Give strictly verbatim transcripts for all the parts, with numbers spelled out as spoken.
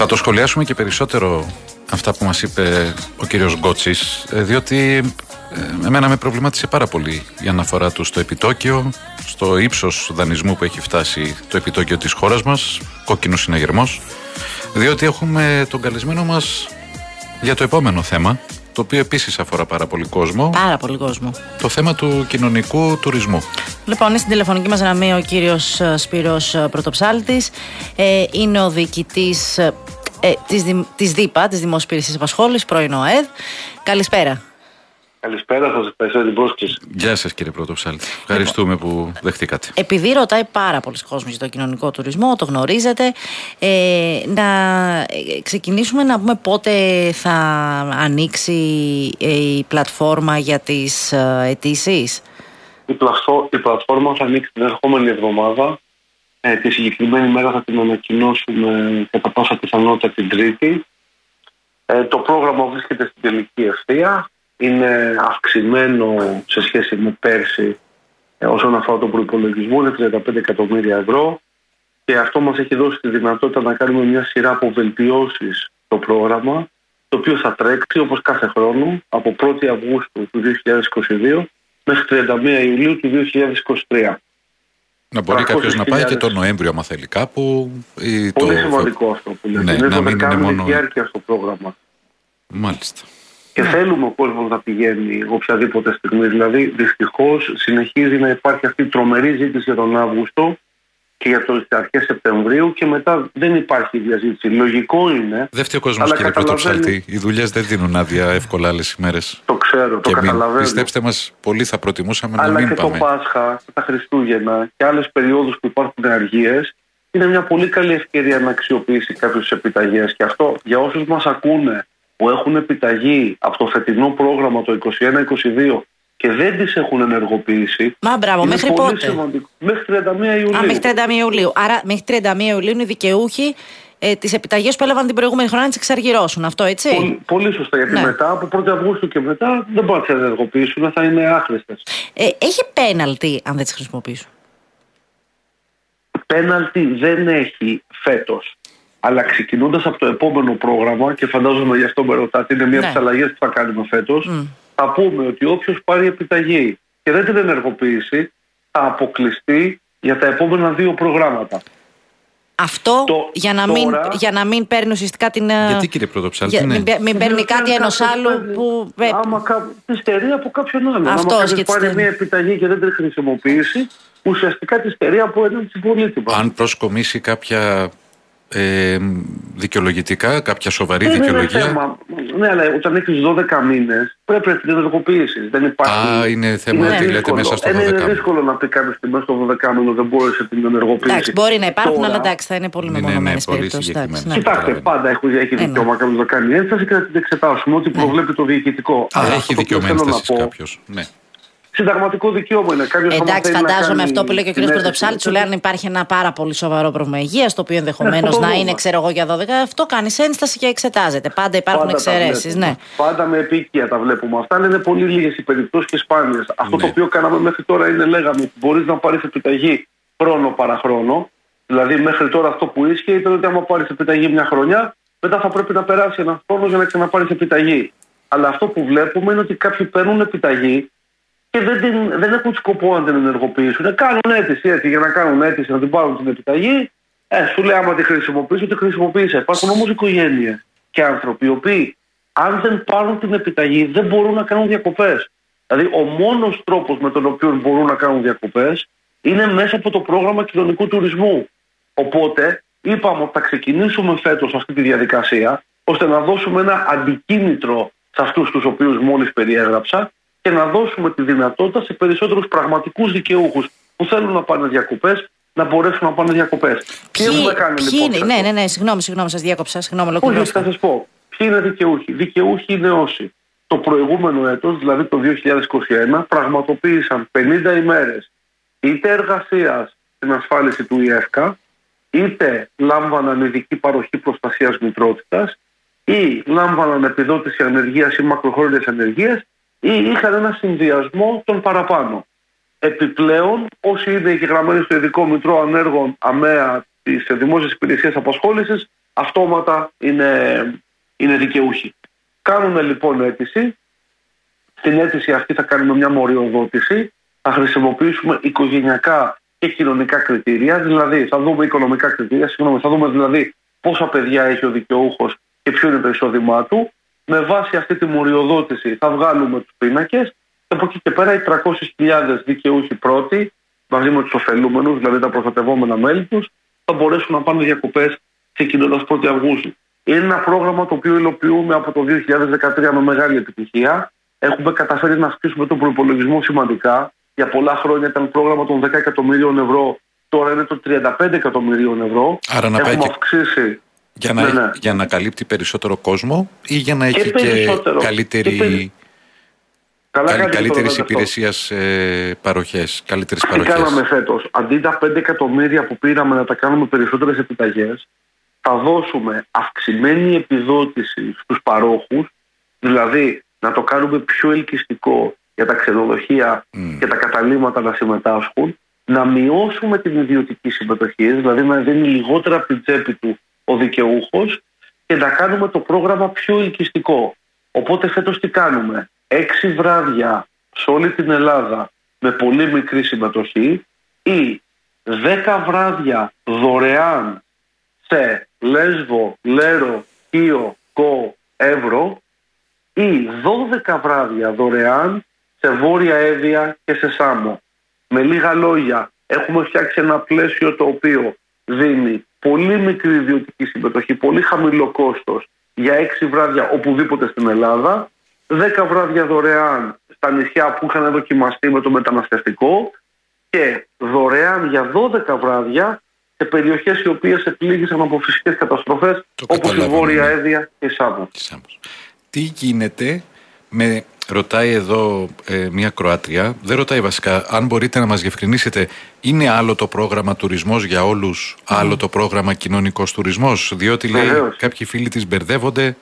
Θα το σχολιάσουμε και περισσότερο αυτά που μας είπε ο κύριος Γκότσης, διότι εμένα με προβλημάτισε πάρα πολύ η αναφορά του στο επιτόκιο, στο ύψος δανεισμού που έχει φτάσει το επιτόκιο της χώρας μας, κόκκινος συναγερμός, διότι έχουμε τον καλεσμένο μας για το επόμενο θέμα, το οποίο επίσης αφορά πάρα πολύ κόσμο. Πάρα πολύ κόσμο. Το θέμα του κοινωνικού τουρισμού. Λοιπόν, είναι στην τηλεφωνική μας γραμμή ο κύριος Σπύρος Πρωτοψάλτης. Ε, είναι ο διοικητής ε, της, της ΔΥΠΑ, της Δημόσιας Υπηρεσίας Απασχόλησης, πρώην ΟΕΔ. Καλησπέρα. Καλησπέρα, θα σας ευχαριστώ την πρόσκληση. Γεια σας, κύριε Πρωτοψάλτη. Ευχαριστούμε που δεχτήκατε. Επειδή ρωτάει πάρα πολλοί κόσμος για το κοινωνικό τουρισμό, το γνωρίζετε, ε, να ξεκινήσουμε να πούμε πότε θα ανοίξει η πλατφόρμα για τις αιτήσεις. Η, πλατφό, η πλατφόρμα θα ανοίξει την ερχόμενη εβδομάδα. Ε, τη συγκεκριμένη μέρα θα την ανακοινώσουμε κατά πάσα πιθανότητα την Τρίτη. Ε, το πρόγραμμα βρίσκεται στην τελική ευθεία. Είναι αυξημένο σε σχέση με πέρσι ε, όσον αφορά τον προϋπολογισμό, είναι τριάντα πέντε εκατομμύρια ευρώ και αυτό μας έχει δώσει τη δυνατότητα να κάνουμε μια σειρά από βελτιώσεις στο πρόγραμμα, το οποίο θα τρέξει όπως κάθε χρόνο από πρώτη Αυγούστου του δύο χιλιάδες είκοσι δύο μέχρι τριάντα μία Ιουλίου του δύο χιλιάδες είκοσι τρία. Να μπορεί κάποιος να πάει και τον Νοέμβριο, άμα θέλει κάπου. Ή πολύ το... σημαντικό αυτό που λέτε. Ναι, είναι να το μην είναι μόνο διάρκεια στο πρόγραμμα. Μάλιστα. Και ναι, θέλουμε ο κόσμος να πηγαίνει οποιαδήποτε στιγμή. Δηλαδή, δυστυχώς συνεχίζει να υπάρχει αυτή η τρομερή ζήτηση για τον Αύγουστο και για τις αρχές Σεπτεμβρίου και μετά δεν υπάρχει διαζήτηση. Λογικό είναι. Δεν φταίει ο κόσμος, κύριε Πρωτοψάλτη. Οι δουλειές δεν δίνουν άδεια εύκολα άλλες ημέρες. Το ξέρω, το και καταλαβαίνω. Μην, πιστέψτε μας, πολύ θα προτιμούσαμε αλλά να μην και πάμε. Αλλά και το Πάσχα, τα Χριστούγεννα και άλλες περιόδους που υπάρχουν ενεργείες είναι μια πολύ καλή ευκαιρία να αξιοποιήσει κάποιες επιταγές. Και αυτό για όσους μας ακούνε που έχουν επιταγή από το φετινό πρόγραμμα το είκοσι ένα είκοσι δύο και δεν τις έχουν ενεργοποιήσει. Μα μπράβο, μέχρι πότε? Σημαντικό. Μέχρι τριάντα μία Ιουλίου. Α, μέχρι τριάντα μία Ιουλίου. Άρα μέχρι τριάντα μία Ιουλίου είναι οι δικαιούχοι ε, τις επιταγές που έλαβαν την προηγούμενη χρονιά να τις εξαργυρώσουν. Αυτό έτσι? Πολύ, πολύ σωστά, γιατί ναι, μετά από πρώτη Αυγούστου και μετά δεν μπορούν να τις ενεργοποιήσουν, θα είναι άχρηστες. Ε, έχει πέναλτι αν δεν τις χρησιμοποιήσουν? Πέναλτι δεν έχει φέτος. Αλλά ξεκινώντας από το επόμενο πρόγραμμα, και φαντάζομαι γι' αυτό με ρωτάτε, είναι μία από τις αλλαγές που θα κάνουμε φέτος, mm. θα πούμε ότι όποιος πάρει επιταγή και δεν την ενεργοποιήσει, θα αποκλειστεί για τα επόμενα δύο προγράμματα. Αυτό το, για, να τώρα, μην, για να μην παίρνει ουσιαστικά την. Γιατί, κύριε Πρωτοψάλτη, για, ναι. μην, μην παίρνει κάτι ενός άλλου που. Άμα τη στερεί από κάποιον άλλον. Αυτός, άμα κάποιος πάρει μία επιταγή και δεν την χρησιμοποιήσει, ουσιαστικά τη στερεί από έναν συμπολίτη. Αν προσκομίσει κάποια. Ε, δικαιολογητικά, κάποια σοβαρή δεν δικαιολογία. Είναι θέμα. Ναι, αλλά όταν έχεις δώδεκα μήνες πρέπει να την ενεργοποιήσεις. Δεν υπάρχει. Α, είναι θέμα ότι λέτε μέσα στο δώδεκα. Είναι δύσκολο να πει κάποιος ότι μέσα στο δώδεκα μήνο δεν μπόρεσε να την ενεργοποιήσει. Εντάξει, μπορεί να υπάρχουν, τώρα, αλλά εντάξει, θα είναι πολύ μεμονωμένες περιπτώσεις. Ναι. Κοιτάξτε, πάντα έχει δικαίωμα κάποιος να κάνει ένσταση και να την εξετάσουμε. Ό,τι προβλέπει το διοικητικό. Αλλά έχει δικαίωμα ένσταση κάποιος. Συνταγματικό δικαίωμα είναι. Κάποιος εντάξει, φαντάζομαι αυτό που λέει και ο κ. Πρωτοψάλτη, σου λέει αν υπάρχει ένα πάρα πολύ σοβαρό πρόβλημα υγείας, το οποίο ενδεχομένως να είναι, ξέρω εγώ, για δώδεκα, αυτό κάνει ένσταση και εξετάζεται. Πάντα υπάρχουν εξαιρέσεις. Ναι. Πάντα με επίκεια τα βλέπουμε αυτά, αλλά είναι πολύ λίγες οι περιπτώσεις και σπάνιες. Ναι. Αυτό το οποίο κάναμε μέχρι τώρα είναι, λέγαμε, ότι μπορείς να πάρεις επιταγή χρόνο παρά χρόνο. Δηλαδή, μέχρι τώρα αυτό που ίσχυε ήταν ότι άμα πάρεις επιταγή μια χρονιά, μετά θα πρέπει να περάσει ένα χρόνο για να ξαναπάρεις επιταγή. Αλλά αυτό που βλέπουμε είναι ότι κάποιοι παίρνουν επιταγή και δεν, την, δεν έχουν σκοπό να την ενεργοποιήσουν. Κάνουν αίτηση έτσι για να κάνουν αίτηση να την πάρουν την επιταγή. Ε, σου λέει άμα τη χρησιμοποιήσει, τη χρησιμοποίησε. Υπάρχουν όμως οικογένειες και άνθρωποι οι οποίοι αν δεν πάρουν την επιταγή δεν μπορούν να κάνουν διακοπές. Δηλαδή ο μόνος τρόπος με τον οποίο μπορούν να κάνουν διακοπές είναι μέσα από το πρόγραμμα κοινωνικού τουρισμού. Οπότε είπαμε ότι θα ξεκινήσουμε φέτος αυτή τη διαδικασία ώστε να δώσουμε ένα αντικίνητρο σε αυτούς τους οποίους μόλις περιέγραψα και να δώσουμε τη δυνατότητα σε περισσότερους πραγματικούς δικαιούχους που θέλουν να πάνε διακοπές να μπορέσουν να πάνε διακοπές. Τι έχουμε κάνει λοιπόν? Είναι, ναι, ναι, ναι, συγγνώμη, συγγνώμη, σας διάκοψα. Συγγνώμη, όχι, θα σας πω. Ποιοι είναι δικαιούχοι? Δικαιούχοι είναι όσοι το προηγούμενο έτος, δηλαδή το δύο χιλιάδες είκοσι ένα, πραγματοποίησαν πενήντα ημέρες είτε εργασίας στην ασφάλιση του ΙΕΦΚΑ, είτε λάμβαναν ειδική παροχή προστασίας μητρότητας, ή λάμβαναν επιδότηση ανεργίας ή μακροχρόνιας ανεργίας, ή είχαν ένα συνδυασμό των παραπάνω. Επιπλέον, όσοι είναι εγγεγραμμένοι στο ειδικό μητρό ανέργων ΑΜΕΑ της Δημόσιας Υπηρεσίας Απασχόλησης, αυτόματα είναι, είναι δικαιούχοι. Κάνουν λοιπόν αίτηση. Στην αίτηση αυτή θα κάνουμε μια μοριοδότηση. Θα χρησιμοποιήσουμε οικογενειακά και κοινωνικά κριτήρια. Δηλαδή θα δούμε οικονομικά κριτήρια, συγγνώμη, θα δούμε δηλαδή πόσα παιδιά έχει ο δικαιούχος και ποιο είναι το εισόδημά του. Με βάση αυτή τη μοριοδότηση θα βγάλουμε τους πίνακες. Και από εκεί και πέρα οι τριακόσιες χιλιάδες δικαιούχοι πρώτοι, μαζί με τους ωφελούμενους, δηλαδή τα προστατευόμενα μέλη τους, θα μπορέσουν να πάνε διακοπές ξεκινώντας πρώτη Αυγούστου. Είναι ένα πρόγραμμα το οποίο υλοποιούμε από το δύο χιλιάδες δεκατρία με μεγάλη επιτυχία. Έχουμε καταφέρει να αυξήσουμε τον προϋπολογισμό σημαντικά. Για πολλά χρόνια ήταν πρόγραμμα των δέκα εκατομμυρίων ευρώ, τώρα είναι το τριάντα πέντε εκατομμυρίων ευρώ. Άρα να Έχουμε πάει αυξήσει. Για να, ναι, ναι. για να καλύπτει περισσότερο κόσμο ή για να έχει και, και καλύτερη. Και Καλ, καλύτερης υπηρεσίας ε, παροχές, καλύτερες Τι παροχές. κάναμε φέτος? Αντί τα πέντε εκατομμύρια που πήραμε να τα κάνουμε περισσότερες επιταγές, θα δώσουμε αυξημένη επιδότηση στους παρόχους, δηλαδή να το κάνουμε πιο ελκυστικό για τα ξενοδοχεία mm. και τα καταλύματα να συμμετάσχουν, να μειώσουμε την ιδιωτική συμμετοχή, δηλαδή να δίνει λιγότερα από την τσέπη του ο δικαιούχος και να κάνουμε το πρόγραμμα πιο ελκυστικό. Οπότε φέτος τι κάνουμε? Έξι βράδια σε όλη την Ελλάδα με πολύ μικρή συμμετοχή ή δέκα βράδια δωρεάν σε Λέσβο, Λέρο, Κίο, Κο, Εύρο ή δώδεκα βράδια δωρεάν σε Βόρεια Εύβοια και σε Σάμο. Με λίγα λόγια, έχουμε φτιάξει ένα πλαίσιο το οποίο δίνει πολύ μικρή ιδιωτική συμμετοχή, πολύ χαμηλό κόστος για έξι βράδια οπουδήποτε στην Ελλάδα, δέκα βράδια δωρεάν στα νησιά που είχαν δοκιμαστεί με το μεταναστευτικό και δωρεάν για δώδεκα βράδια σε περιοχές οι οποίες επλήγησαν από φυσικές καταστροφές όπως η Βόρεια Εύβοια και η Σάμο. Τι γίνεται με... Ρωτάει εδώ ε, μια Κροάτρια, δεν ρωτάει βασικά, αν μπορείτε να μας διευκρινίσετε, είναι άλλο το πρόγραμμα τουρισμός για όλους, mm. άλλο το πρόγραμμα κοινωνικός τουρισμός, διότι λέει Βεβαίως. Κάποιοι φίλοι της μπερδεύονται.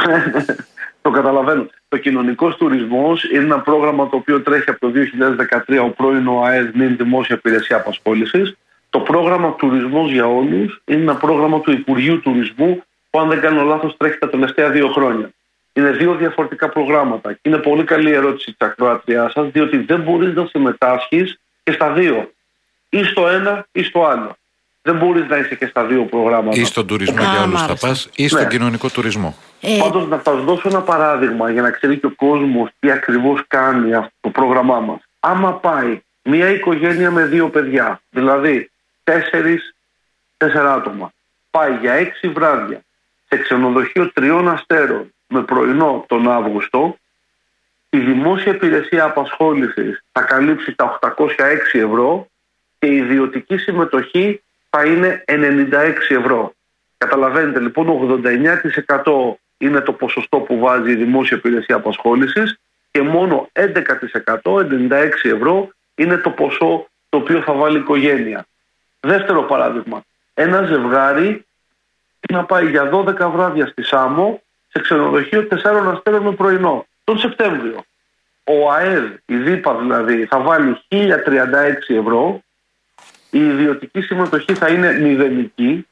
Το καταλαβαίνω. Το κοινωνικός τουρισμός είναι ένα πρόγραμμα το οποίο τρέχει από το δύο χιλιάδες δεκατρία, ο πρώην ΟΑΕΔ, νυν Δημόσια Υπηρεσία Απασχόλησης. Το πρόγραμμα Τουρισμός για όλους είναι ένα πρόγραμμα του Υπουργείου Τουρισμού που, αν δεν κάνω λάθος, τρέχει τα τελευταία δύο χρόνια. Είναι δύο διαφορετικά προγράμματα. Και είναι πολύ καλή ερώτηση της ακροάτριάς σας, διότι δεν μπορείς να συμμετάσχεις και στα δύο. Ή στο ένα ή στο άλλο. Δεν μπορείς να είσαι και στα δύο προγράμματα. Ή στον τουρισμό για όλους θα πας, ή στον ναι. κοινωνικό τουρισμό. Ε... Πάντως, να σας δώσω ένα παράδειγμα για να ξέρει και ο κόσμος τι ακριβώς κάνει αυτό το πρόγραμμά μας. Άμα πάει μια οικογένεια με δύο παιδιά, δηλαδή τέσσερις, τέσσερα άτομα, πάει για έξι βράδια σε ξενοδοχείο τριών αστέρων με πρωινό τον Αύγουστο, η Δημόσια Υπηρεσία Απασχόλησης θα καλύψει τα οκτακόσια έξι ευρώ και η ιδιωτική συμμετοχή θα είναι ενενήντα έξι ευρώ. Καταλαβαίνετε λοιπόν, ογδόντα εννέα τοις εκατό είναι το ποσοστό που βάζει η Δημόσια Υπηρεσία Απασχόλησης και μόνο έντεκα τοις εκατό, ενενήντα έξι ευρώ, είναι το ποσό το οποίο θα βάλει η οικογένεια. Δεύτερο παράδειγμα, ένα ζευγάρι να πάει για δώδεκα βράδια στη Σάμο σε ξενοδοχείο τεσσάρων αστέρων με πρωινό τον Σεπτέμβριο. Ο ΑΕΔ, η ΔΥΠΑ δηλαδή, θα βάλει χίλια τριάντα έξι ευρώ, η ιδιωτική συμμετοχή θα είναι μηδενική.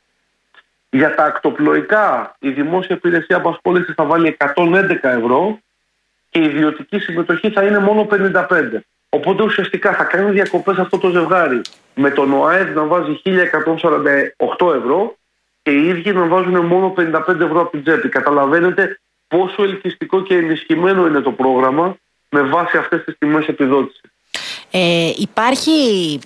Για τα ακτοπλοϊκά η Δημόσια Υπηρεσία Απασχόλησης θα βάλει εκατόν έντεκα ευρώ και η ιδιωτική συμμετοχή θα είναι μόνο πενήντα πέντε. Οπότε ουσιαστικά θα κάνει διακοπές αυτό το ζευγάρι με τον ΟΑΕΔ να βάζει χίλια εκατόν σαράντα οκτώ ευρώ και οι ίδιοι να βάζουν μόνο πενήντα πέντε ευρώ από την τσέπη. Καταλαβαίνετε πόσο ελκυστικό και ενισχυμένο είναι το πρόγραμμα με βάση αυτές τις τιμές επιδότησης. Ε, υπάρχει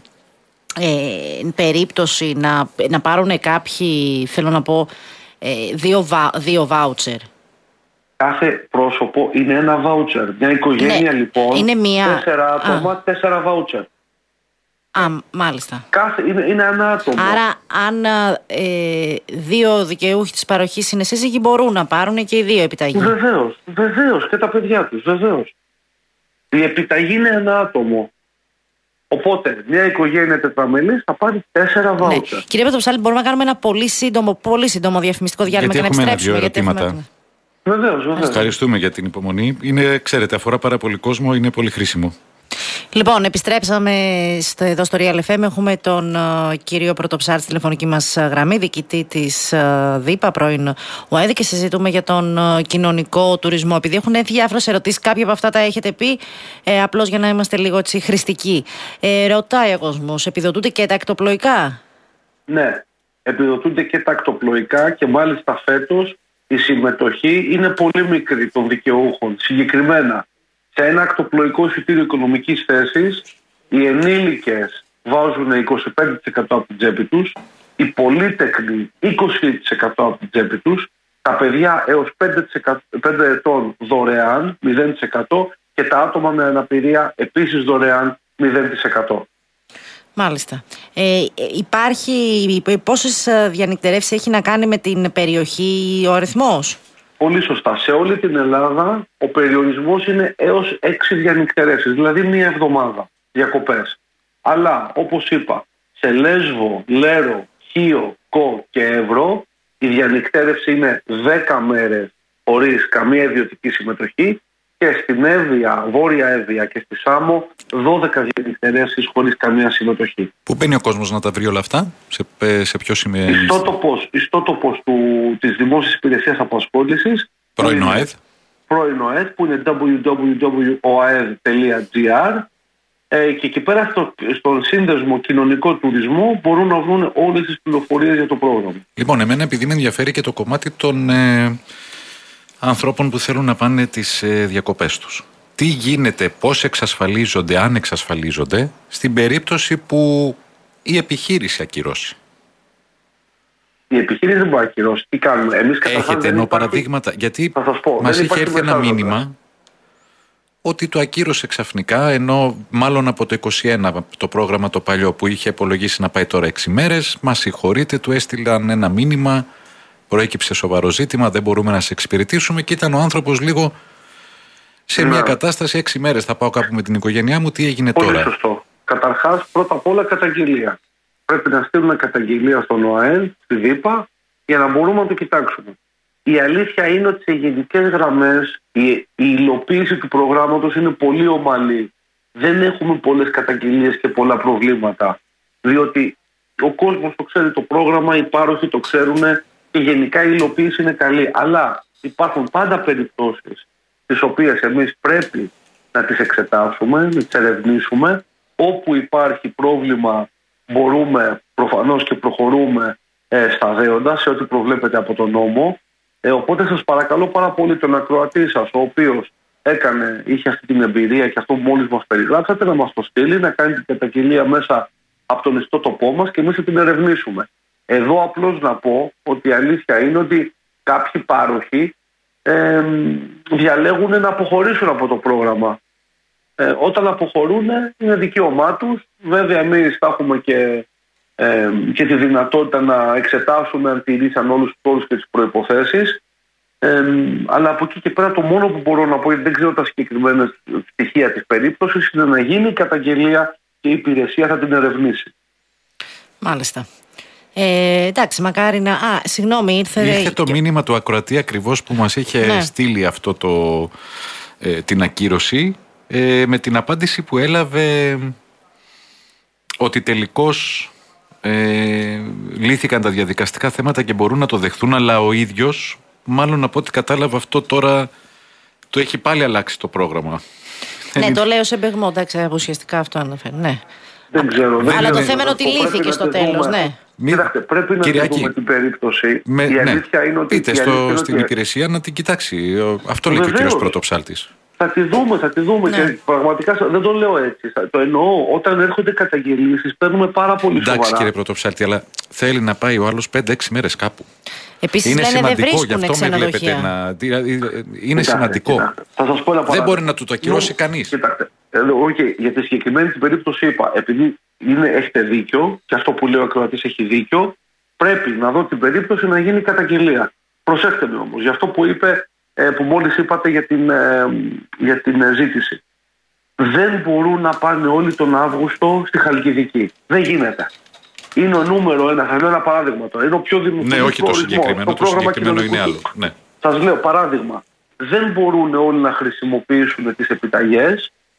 ε, περίπτωση να, να πάρουν κάποιοι, θέλω να πω, ε, δύο, βα, δύο βάουτσερ. Κάθε πρόσωπο είναι ένα βάουτσερ. Μια οικογένεια ναι, λοιπόν, είναι μια... τέσσερα άτομα, Α. τέσσερα βάουτσερ. Α, μάλιστα. Κάθε, είναι, είναι ένα άτομο. Άρα, αν ε, δύο δικαιούχοι της παροχής είναι σύζυγοι, μπορούν να πάρουν και οι δύο επιταγή. Βεβαίως, βεβαίως, και τα παιδιά τους, βεβαίως. Η επιταγή είναι ένα άτομο. Οπότε, μια οικογένεια τετραμελής θα πάρει τέσσερα βάουτσερ. Ναι. Κύριε Πετροψάλη, μπορούμε να κάνουμε ένα πολύ σύντομο, πολύ σύντομο διαφημιστικό διάλειμμα και να επιστρέψουμε. Γιατί έχουμε ένα-δύο ερωτήματα. Βεβαίως, βεβαίως. Ευχαριστούμε για την υπομονή. Είναι, ξέρετε, αφορά πάρα πολύ κόσμο, είναι πολύ χρήσιμο. Λοιπόν, επιστρέψαμε στο, εδώ στο Real εφ εμ. Έχουμε τον uh, κύριο Πρωτοψάρτη στη τηλεφωνική μας γραμμή, διοικητή της uh, ΔΥΠΑ, πρώην ΟΑΕΔ, και συζητούμε για τον uh, κοινωνικό τουρισμό. Επειδή έχουν έρθει διάφορες ερωτήσεις, κάποια από αυτά τα έχετε πει, ε, απλώς για να είμαστε λίγο έτσι χρηστικοί. Ε, ρωτάει ο κόσμος, επιδοτούνται και τα ακτοπλοϊκά? Ναι, επιδοτούνται και τα ακτοπλοϊκά και μάλιστα φέτος η συμμετοχή είναι πολύ μικρή των δικαιούχων. Συγκεκριμένα, σε ένα ακτοπλοϊκό εισιτήριο οικονομικής θέσης, οι ενήλικες βάζουν είκοσι πέντε τοις εκατό από την τσέπη τους, οι πολύτεκνοι είκοσι τοις εκατό από την τσέπη τους, τα παιδιά έως πέντε, τοις εκατό, πέντε ετών δωρεάν, μηδέν τοις εκατό, και τα άτομα με αναπηρία επίσης δωρεάν, μηδέν τοις εκατό. Μάλιστα. Ε, υπάρχει, πόσες διανυκτερεύσεις έχει να κάνει με την περιοχή ο αριθμός? Πολύ σωστά. Σε όλη την Ελλάδα ο περιορισμός είναι έως έξι διανυκτερεύσεις, δηλαδή μία εβδομάδα διακοπές. Αλλά, όπως είπα, σε Λέσβο, Λέρο, Χίο, Κο και Εύρο η διανυκτέρευση είναι δέκα μέρες χωρίς καμία ιδιωτική συμμετοχή, και στην Εύβοια, Βόρεια Εύβοια και στη Σάμο δώδεκα διανυκτερεύσεις χωρίς καμία συμμετοχή. Πού μπαίνει ο κόσμος να τα βρει όλα αυτά, σε, σε ποιο σημείο? Ιστότοπος, ιστότοπος του, της Δημόσιας Υπηρεσίας Απασχόλησης, πρώην ΟΑΕΔ, πρώην ΟΑΕΔ, που είναι double-u double-u double-u τελεία ο έι έδ τελεία τζι άρ, ε, και εκεί πέρα στο, στον σύνδεσμο κοινωνικό τουρισμό μπορούν να βρουν όλες τις πληροφορίες για το πρόγραμμα. Λοιπόν, εμένα επειδή με ενδιαφέρει και το κομμάτι των ε, ανθρώπων που θέλουν να πάνε τις ε, διακοπές τους. Τι γίνεται, πώς εξασφαλίζονται, αν εξασφαλίζονται, στην περίπτωση που η επιχείρηση ακυρώσει? Η επιχείρηση δεν μπορεί να ακυρώσει. Τι κάνουμε? Εμείς έχετε ενώ παραδείγματα? Γιατί μας είχε έρθει ένα μήνυμα ότι το ακύρωσε ξαφνικά, ενώ μάλλον από το είκοσι ένα το πρόγραμμα το παλιό που είχε υπολογίσει να πάει τώρα έξι μέρες, μας συγχωρείτε, του έστειλαν ένα μήνυμα, προέκυψε σοβαρό ζήτημα, δεν μπορούμε να σε εξυπηρετήσουμε, και ήταν ο άνθρωπος λίγο σε μια κατάσταση έξι μέρες. Θα πάω κάπου με την οικογένειά μου, τι έγινε Πολύ τώρα? Πολύ σωστό. Καταρχάς, πρώτα απ' όλα καταγγελία. Πρέπει να στείλουμε καταγγελία στον ΟΑΕΔ, στη ΔΥΠΑ, για να μπορούμε να το κοιτάξουμε. Η αλήθεια είναι ότι σε γενικές γραμμές η, η υλοποίηση του προγράμματος είναι πολύ ομαλή. Δεν έχουμε πολλές καταγγελίες και πολλά προβλήματα, διότι ο κόσμος το ξέρει το πρόγραμμα, οι πάροχοι το ξέρουν και γενικά η υλοποίηση είναι καλή. Αλλά υπάρχουν πάντα περιπτώσεις τις οποίες εμείς πρέπει να τις εξετάσουμε, να τις ερευνήσουμε. Όπου υπάρχει πρόβλημα μπορούμε προφανώς και προχωρούμε ε, στα δέοντα σε ό,τι προβλέπεται από τον νόμο. Ε, οπότε σας παρακαλώ πάρα πολύ τον ακροατή σας, ο οποίος έκανε, είχε αυτή την εμπειρία και αυτό που μόλις μας περιγράψατε, να μας το στείλει, να κάνει την καταγγελία μέσα από τον ιστότοπό μας και εμείς θα την ερευνήσουμε. Εδώ απλώς να πω ότι η αλήθεια είναι ότι κάποιοι πάροχοι ε, διαλέγουν να αποχωρήσουν από το πρόγραμμα. Ε, όταν αποχωρούν είναι δικαίωμά τους. Βέβαια εμείς θα έχουμε και, ε, και τη δυνατότητα να εξετάσουμε αν τηρήσαν όλους τους όρους και τις προϋποθέσεις. Ε, αλλά από εκεί και πέρα το μόνο που μπορώ να πω, γιατί δεν ξέρω τα συγκεκριμένα στοιχεία της περίπτωσης, είναι να γίνει η καταγγελία και η υπηρεσία θα την ερευνήσει. Μάλιστα. Ε, εντάξει, μακάρι να... Α, συγγνώμη, ήρθε... Ήρθε το μήνυμα του ακροατή ακριβώς που μας είχε ναι. στείλει αυτό το, ε, την ακύρωση, ε, με την απάντηση που έλαβε ότι τελικώς ε, λύθηκαν τα διαδικαστικά θέματα και μπορούν να το δεχθούν, αλλά ο ίδιος, μάλλον από ό,τι κατάλαβα, αυτό τώρα το έχει πάλι αλλάξει το πρόγραμμα. Ναι, το λέω σε μπεγμό, εντάξει, ουσιαστικά αυτό αναφέρει, ναι. Δεν ξέρω. Δεν αλλά είναι, το θέμα είναι ότι λύθηκε στο τέλος, ναι. Κοιτάξτε, πρέπει να Κυριακή, δούμε την περίπτωση. Με, η αλήθεια ναι. είναι ότι... Πείτε στο, στην ότι... υπηρεσία να την κοιτάξει. Αυτό λέει και ο κύριος Πρωτοψάλτης. Θα τη δούμε, θα τη δούμε. Ναι. Και πραγματικά δεν το λέω έτσι. Το εννοώ. Όταν έρχονται καταγγελίες, τις παίρνουμε πάρα πολύ σοβαρά. Εντάξει, κύριε Πρωτοψάλτη, αλλά θέλει να πάει ο άλλος πέντε έξι μέρες κάπου. Επίσης είναι λένε, σημαντικό, γι' αυτό με βλέπετε να. Είναι κοιτάξτε, σημαντικό. Κοιτάξτε. Θα σας πω ένα δεν μπορεί να του το ακυρώσει κανείς. Κοιτάξτε. Okay, για τη συγκεκριμένη την περίπτωση είπα, επειδή είναι, έχετε δίκιο και αυτό που λέει ο ακροατής έχει δίκιο, πρέπει να δω την περίπτωση να γίνει καταγγελία. Προσέξτε με όμως, για αυτό που είπε, που μόλις είπατε για την, για την ζήτηση. Δεν μπορούν να πάνε όλοι τον Αύγουστο στη Χαλκιδική. Δεν γίνεται. Είναι ο νούμερο ένα, θα λέω ένα παράδειγμα τώρα. Είναι ο πιο δημοφιλής. Ναι, όχι το συγκεκριμένο, το συγκεκριμένο είναι άλλο. Ναι. Σας λέω παράδειγμα. Δεν μπορούν όλοι να χρησιμοποιήσουν τις επιταγές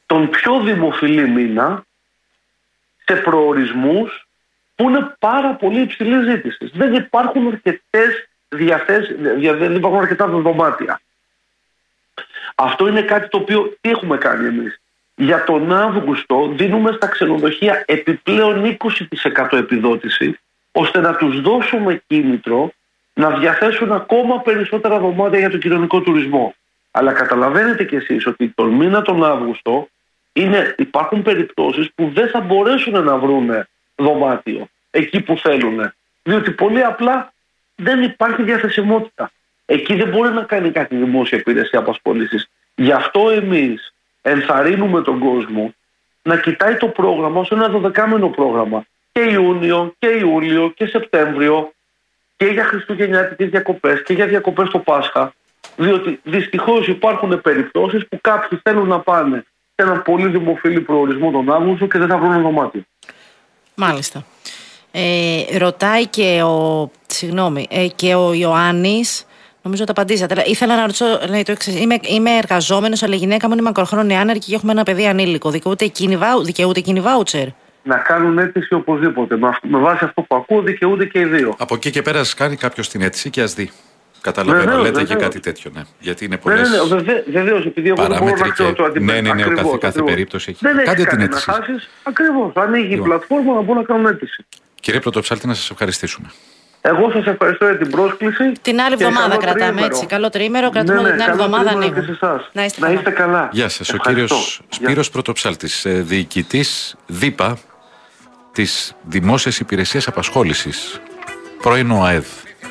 τον πιο δημοφιλή μήνα σε προορισμούς που είναι πάρα πολύ υψηλή ζήτηση. Δεν υπάρχουν αρκετές διαθέσεις, δεν υπάρχουν αρκετά δωμάτια. Αυτό είναι κάτι το οποίο τι έχουμε κάνει εμείς. Για τον Αύγουστο δίνουμε στα ξενοδοχεία επιπλέον είκοσι τοις εκατό επιδότηση, ώστε να τους δώσουμε κίνητρο να διαθέσουν ακόμα περισσότερα δωμάτια για τον κοινωνικό τουρισμό. Αλλά καταλαβαίνετε κι εσείς ότι τον μήνα τον Αύγουστο είναι, υπάρχουν περιπτώσεις που δεν θα μπορέσουν να βρουν δωμάτιο εκεί που θέλουν. Διότι πολύ απλά δεν υπάρχει διαθεσιμότητα. Εκεί δεν μπορεί να κάνει κάτι δημόσια υπηρεσία απασχόλησης. Γι' αυτό εμείς ενθαρρύνουμε τον κόσμο να κοιτάει το πρόγραμμα ως ένα δωδεκάμηνο πρόγραμμα. Και Ιούνιο και Ιούλιο και Σεπτέμβριο και για χριστουγεννιάτικες διακοπές και για διακοπές στο Πάσχα. Διότι δυστυχώς υπάρχουν περιπτώσεις που κάποιοι θέλουν να πάνε σε έναν πολύ δημοφιλή προορισμό τον Αύγουστο και δεν θα βρουν δωμάτιο. Μάλιστα. Ε, ρωτάει και ο, συγγνώμη, ε, και ο Ιωάννης, νομίζω ότι απαντήσατε, αλλά ήθελα να ρωτήσω, λέει το εξής. Είμαι, είμαι εργαζόμενος, αλλά η γυναίκα μου είναι μακροχρόνια άνεργη και έχουμε ένα παιδί ανήλικο. Δικαιούται εκείνη, δικαιούται εκείνη βάουτσερ? Να κάνουν αίτηση οπωσδήποτε. Με, με βάση αυτό που ακούω, δικαιούνται και οι δύο. Από εκεί και πέρα, κάνει κάποιο την αίτηση και ας δει. Καταλαβαίνω, βεβαίως, λέτε βεβαίως. Και κάτι τέτοιο, ναι. Γιατί είναι πολλές. Ναι, ναι, ναι, βεβαίως, επειδή εγώ δεν μπορώ να ξέρω το αντιμετωπίζω. Ναι, ναι, ναι, ακριβώς, κάθε, κάθε περίπτωση έχει. Δεν Κάντε έχει την αίτηση. Ακριβώς. Ανοίγει η πλατφόρμα να μπορούν να κάνουν αίτηση. Κύριε Πρωτοψάλτη, να σας ευχαριστήσουμε. Εγώ σας ευχαριστώ για την πρόσκληση. Την άλλη εβδομάδα κρατάμε τρίμερο. Έτσι. Καλό τρίμερο, κρατούμε ναι, ναι, την άλλη εβδομάδα ανοίγουμε. Να είστε, να είστε καλά. Γεια σας. Ο κύριος Σπύρος Πρωτοψάλτης, διοικητής ΔΥΠΑ της Δημόσιας Υπηρεσίας Απασχόλησης, πρώην ΟΑΕΔ.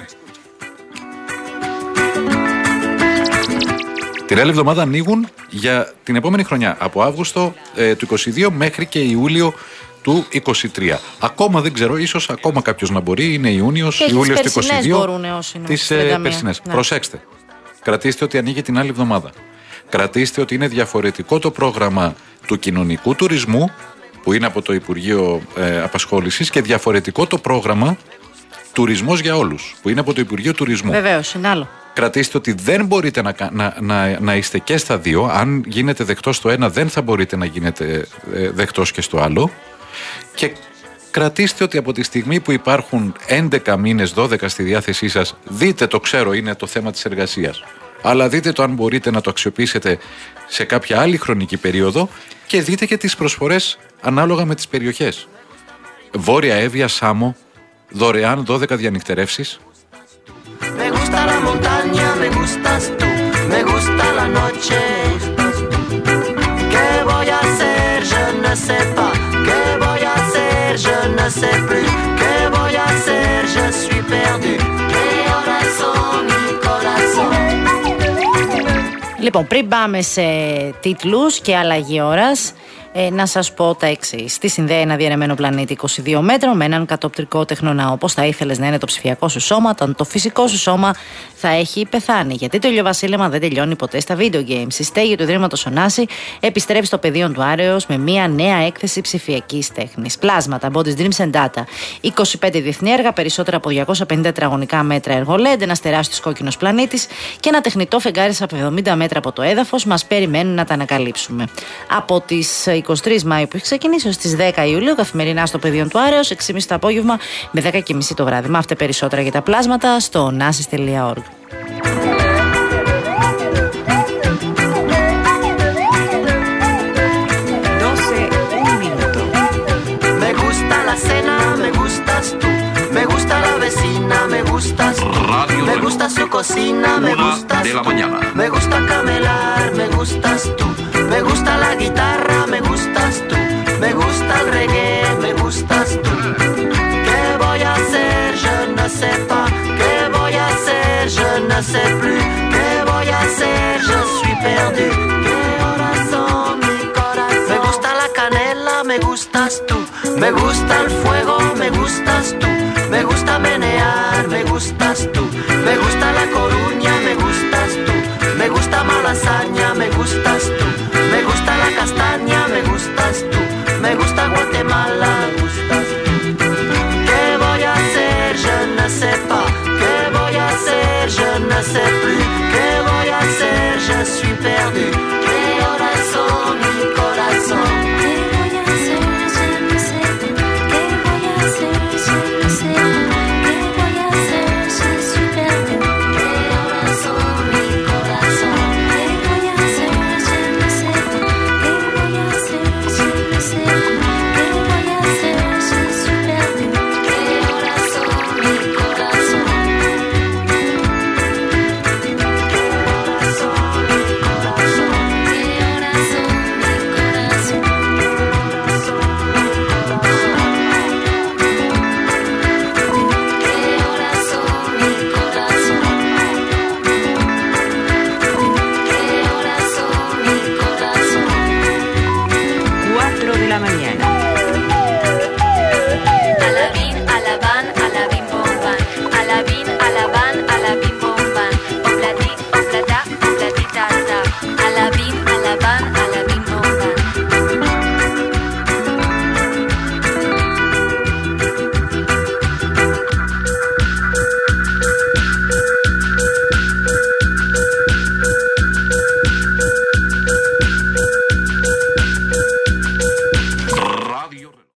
Την άλλη εβδομάδα ανοίγουν για την επόμενη χρονιά, από Αύγουστο ε, του είκοσι δύο μέχρι και Ιούλιο του είκοσι τρία. Ακόμα δεν ξέρω, ίσως ακόμα κάποιος να μπορεί, είναι Ιούνιος, Ιούλιος του είκοσι δύο. Τις ε, περσινές. Ναι. Προσέξτε, κρατήστε ότι ανοίγει την άλλη εβδομάδα. Κρατήστε ότι είναι διαφορετικό το πρόγραμμα του κοινωνικού τουρισμού, που είναι από το Υπουργείο ε, Απασχόλησης, και διαφορετικό το πρόγραμμα Τουρισμός για Όλους, που είναι από το Υπουργείο Τουρισμού. Βεβαίως, είναι άλλο. Κρατήστε ότι δεν μπορείτε να, να, να, να είστε και στα δύο. Αν γίνετε δεκτός στο ένα, δεν θα μπορείτε να γίνετε ε, δεκτός και στο άλλο. Και κρατήστε ότι από τη στιγμή που υπάρχουν έντεκα μήνες, δώδεκα στη διάθεσή σας, δείτε, το ξέρω, είναι το θέμα της εργασίας, αλλά δείτε το αν μπορείτε να το αξιοποιήσετε σε κάποια άλλη χρονική περίοδο και δείτε και τις προσφορές ανάλογα με τις περιοχές. Βόρεια Εύβοια, Σάμο, δωρεάν δώδεκα διανυκτερεύσεις. Me gusta la montaña, me gustas tú, me gusta la noche. ¿Qué voy a hacer? Je ne sais pas. ¿Qué voy a hacer? Je ne sais plus. ¿Qué voy a hacer? Je suis perdu. ¿Qué horas son mi corazón? Λοιπόν, πριν πάμε σε τίτλους και αλλαγή ώρας, Ε, να σας πω τα εξής. Τι συνδέει ένα διαιρεμένο πλανήτη είκοσι δύο μέτρων με έναν κατοπτρικό τεχνοναό? Πώς θα ήθελες να είναι το ψηφιακό σου σώμα όταν το φυσικό σου σώμα θα έχει πεθάνει? Γιατί το ηλιοβασίλεμα δεν τελειώνει ποτέ στα video games. Η στέγη του Ιδρύματος Ωνάση επιστρέφει στο πεδίο του Άρεως με μια νέα έκθεση ψηφιακής τέχνης. Πλάσματα, Bodies, Dreams and Data. είκοσι πέντε διεθνή έργα, περισσότερα από διακόσια πενήντα τετραγωνικά μέτρα έργο ελ ι ντι, ένας τεράστιος κόκκινος πλανήτης και ένα τεχνητό φεγγάρι από εβδομήντα μέτρα από το έδαφος μας περιμένουν να τα ανακαλύψουμε. Από τις είκοσι τρεις Μαΐου που έχει ξεκινήσει ως τις δέκα Ιουλίου, καθημερινά στο πεδίο του Άρεως, έξι και μισή το απόγευμα με δέκα και μισή το βράδυ. Μάθετε περισσότερα για τα πλάσματα στο onasis τελεία org. Me gusta su cocina, me gustas tú. Me gusta camelar, me gustas tú. Me gusta la guitarra, me gustas tú. Me gusta el reggae, me gustas tú. ¿Qué voy a hacer? Je ne sais pas. ¿Qué voy a hacer? Je ne sais plus. ¿Qué voy a hacer? Je suis perdu. ¿Qué horas son mi corazón? Me gusta la canela, me gustas tú. Me gusta el fuego, me gustas tú. Me gusta menear, me gustas tú. Me gusta La Coruña, me gustas tú. Me gusta Malasaña, me gustas tú. Me gusta la castaña, me gustas tú. Me gusta Guatemala, me gustas tú. ¿Qué voy a hacer? Je ne sais pas. ¿Qué voy a hacer? Je ne sais plus. ¿Qué voy a hacer? Je suis perdu.